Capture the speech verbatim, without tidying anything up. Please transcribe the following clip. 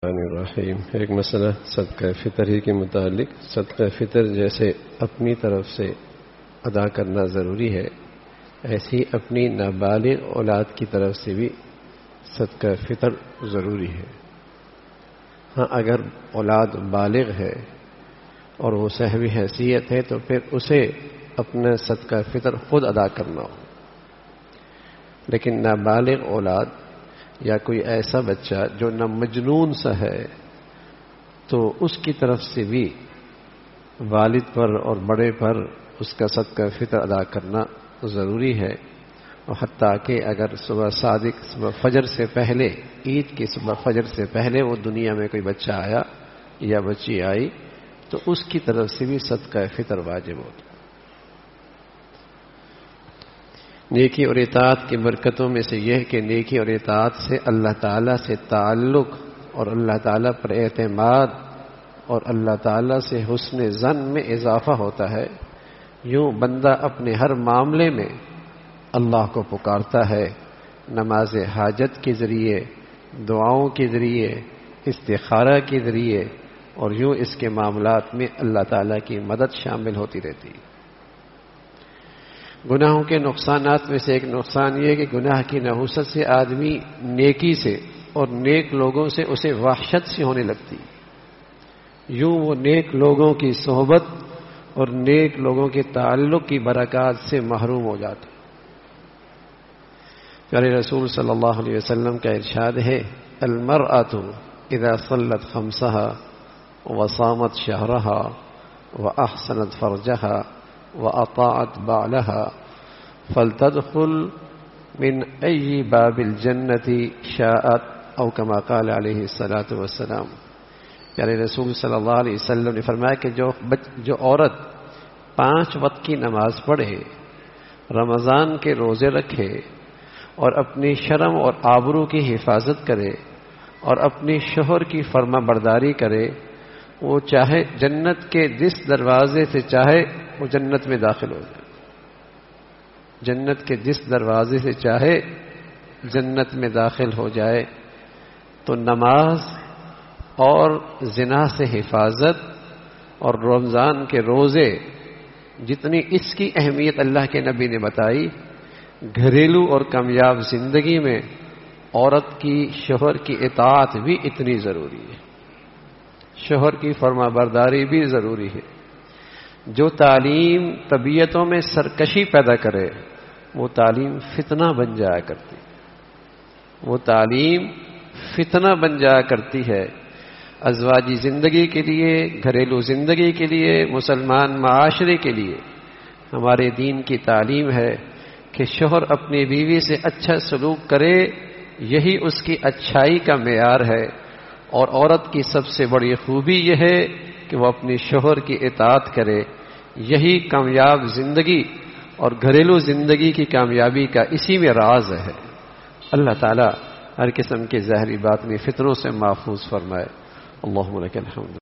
الرحیم ایک مسئلہ صدقہ فطر ہی کے متعلق. صدقہ فطر جیسے اپنی طرف سے ادا کرنا ضروری ہے، ایسی اپنی نابالغ اولاد کی طرف سے بھی صدقہ فطر ضروری ہے. ہاں، اگر اولاد بالغ ہے اور وہ صحیح حیثیت ہے تو پھر اسے اپنا صدقہ فطر خود ادا کرنا ہو، لیکن نابالغ اولاد یا کوئی ایسا بچہ جو نہ مجنون سا ہے تو اس کی طرف سے بھی والد پر اور بڑے پر اس کا صدقہ فطر ادا کرنا ضروری ہے. اور حتیٰ کہ اگر صبح صادق صبح فجر سے پہلے، عید کی صبح فجر سے پہلے وہ دنیا میں کوئی بچہ آیا یا بچی آئی تو اس کی طرف سے بھی صدقہ فطر واجب ہوتا. نیکی اور اطاعت کی برکتوں میں سے یہ کہ نیکی اور اطاعت سے اللہ تعالیٰ سے تعلق اور اللہ تعالیٰ پر اعتماد اور اللہ تعالیٰ سے حسن ظن میں اضافہ ہوتا ہے. یوں بندہ اپنے ہر معاملے میں اللہ کو پکارتا ہے، نماز حاجت کے ذریعے، دعاؤں کے ذریعے، استخارہ کے ذریعے، اور یوں اس کے معاملات میں اللہ تعالیٰ کی مدد شامل ہوتی رہتی ہے. گناہوں کے نقصانات میں سے ایک نقصان یہ کہ گناہ کی نحوست سے آدمی نیکی سے اور نیک لوگوں سے اسے وحشت سی ہونے لگتی، یوں وہ نیک لوگوں کی صحبت اور نیک لوگوں کے تعلق کی برکات سے محروم ہو جاتا. پیارے رسول صلی اللہ علیہ وسلم کا ارشاد ہے، المرأۃ اذا صلت خمسها وصامت شهرها واحسنت فرجها وأطاعت بعلها فلتدخل من أي باب الجنة شاءت أو كما قال عليه الصلاة والسلام. پیارے رسول صلی اللہ علیہ وسلم نے فرمایا کہ جو جو عورت پانچ وقت کی نماز پڑھے، رمضان کے روزے رکھے اور اپنی شرم اور آبرو کی حفاظت کرے اور اپنی شوہر کی فرما برداری کرے، وہ چاہے جنت کے جس دروازے سے چاہے وہ جنت میں داخل ہو جائے. جنت کے جس دروازے سے چاہے جنت میں داخل ہو جائے. تو نماز اور زنا سے حفاظت اور رمضان کے روزے جتنی اس کی اہمیت اللہ کے نبی نے بتائی، گھریلو اور کامیاب زندگی میں عورت کی شوہر کی اطاعت بھی اتنی ضروری ہے، شوہر کی فرما برداری بھی ضروری ہے. جو تعلیم طبیعتوں میں سرکشی پیدا کرے وہ تعلیم فتنہ بن جایا کرتی وہ تعلیم فتنہ بن جایا کرتی ہے. ازواجی زندگی کے لیے، گھریلو زندگی کے لیے، مسلمان معاشرے کے لیے ہمارے دین کی تعلیم ہے کہ شوہر اپنی بیوی سے اچھا سلوک کرے، یہی اس کی اچھائی کا معیار ہے. اور عورت کی سب سے بڑی خوبی یہ ہے کہ وہ اپنی شوہر کی اطاعت کرے. یہی کامیاب زندگی اور گھریلو زندگی کی کامیابی کا اسی میں راز ہے. اللہ تعالی ہر قسم کے ظاہری باطنی فتنوں سے محفوظ فرمائے. اللہم لک الحمد.